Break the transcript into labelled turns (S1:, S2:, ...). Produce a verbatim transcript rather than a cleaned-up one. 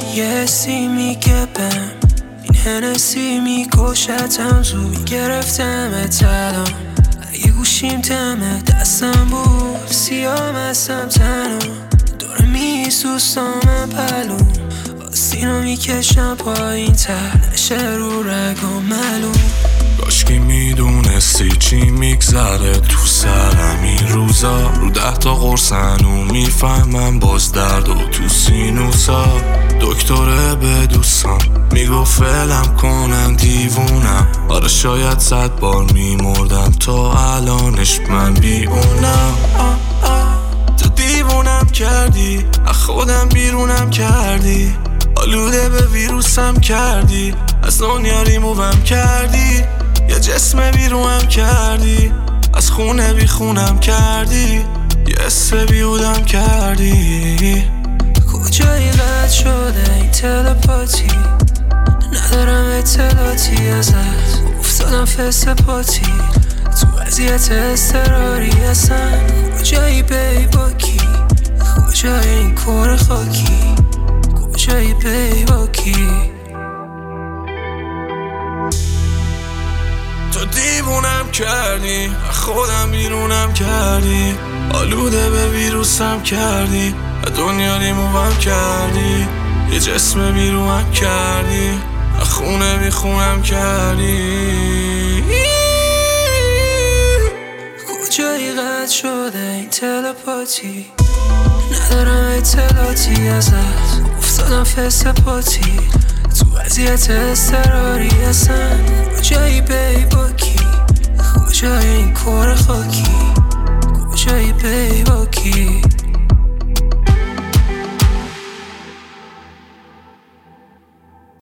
S1: یه سی میگه بم این هنسی میکشتم زود میگرفتم اتلام اگه گوشیم تمه دستم بود سیام هستم تنها داره میسوستامم پلوم آستینو میکشم پایین تر نشه رو رگام معلوم
S2: کاشکی میدونستی چی میگذره تو سرم این روزا رو ده تا قرصنو میفهمم باز درد و تو سینوسا دکتره به دوستم میگفت فعلم کنم دیوونم آره شاید صد بار میمردم تا الانش من بیونم تو دیوونم کردی از خودم بیرونم کردی آلوده به ویروسم کردی از دنیا ریمووم کردی یه جسم بیرونم کردی از خونه بی خونم کردی یه اسم بیودم کردی
S1: کجایی قد شده این تلپاتی ندارم اطلاعاتی ازت افتادم فست پاتی تو وضعیت اضطراری هستم کجایی بی باکی کجایی این کور خاکی کجایی بی باکی
S2: تو دیوونم کردی خودم بیرونم کردی آلوده به ویروسم کردی دنیا ریمووم کردی یه جسم بیرونم کردی خونه بی خونم کردی
S1: کجایی قد شده این تلپاتی ندارم اطلاعاتی ازت افتادم فست پاتی تو وضعیت اضطراری هستم کجایی بی باکی کجایی این کور خاکی کجایی بی